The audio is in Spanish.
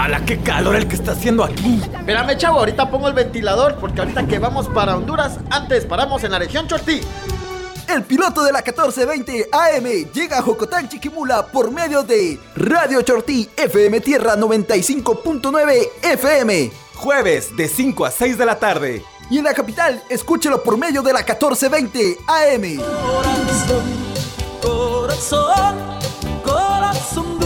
¡Hala, qué calor el que está haciendo aquí! Espérame, chavo, ahorita pongo el ventilador, porque ahorita que vamos para Honduras, antes paramos en la región Chortí. El piloto de la 1420 AM llega a Jocotán, Chiquimula por medio de Radio Chortí FM Tierra 95.9 FM. Jueves de 5 a 6 de la tarde. Y en la capital, escúchelo por medio de la 1420 AM. Corazón, corazón, corazón.